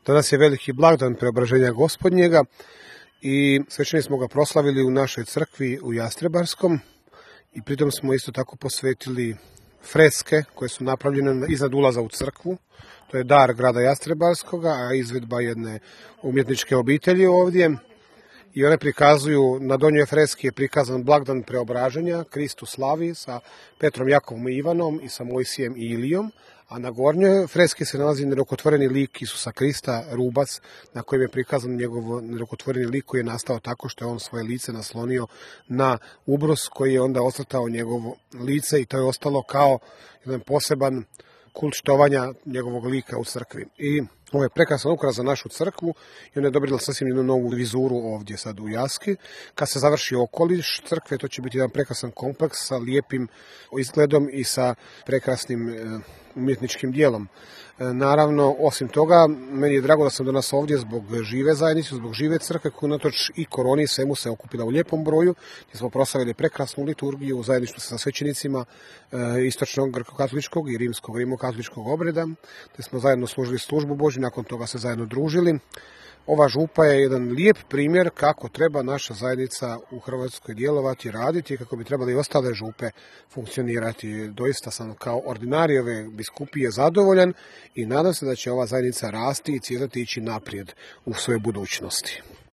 Danas je veliki blagdan Preobraženja Gospodnjega i svećani smo ga proslavili u našoj crkvi u Jastrebarskom i pritom smo isto tako posvetili freske koje su napravljene iznad ulaza u crkvu. To je dar grada Jastrebarskoga, a izvedba jedne umjetničke obitelji ovdje. I one prikazuju, na donjoj freski je prikazan blagdan Preobraženja, Kristus slavi sa Petrom, Jakovom i Ivanom i sa Mojsijem i Ilijom, a na gornjoj freski se nalazi nerukotvoreni lik Isusa Krista, rubac, na kojem je prikazan njegov nerukotvoreni lik koji je nastao tako što je on svoje lice naslonio na ubrus koji je onda osvrtao njegovo lice i to je ostalo kao jedan poseban kult štovanja njegovog lika u crkvi. I ovo je prekrasan ukras za našu crkvu i ona je dobila sasvim jednu novu vizuru ovdje sad u Jaski. Kad se završi okoliš crkve, to će biti jedan prekrasan kompleks sa lijepim izgledom i sa prekrasnim umjetničkim dijelom. Naravno, osim toga, meni je drago da sam danas ovdje zbog žive zajednice, zbog žive crkve koja unatoč i koroni svemu se okupila u lijepom broju, gdje smo proslavili prekrasnu liturgiju u zajedništvu sa svećenicima istočnog grko-katoličkog i rimskog rimokatoličkog obreda, gdje smo zajedno služili službu Božju, nakon toga se zajedno družili. Ova župa je jedan lijep primjer kako treba naša zajednica u Hrvatskoj djelovati, raditi i kako bi trebali i ostale župe funkcionirati. Doista sam kao ordinarij ove biskupije zadovoljan i nadam se da će ova zajednica rasti i cvjetati ići naprijed u svojoj budućnosti.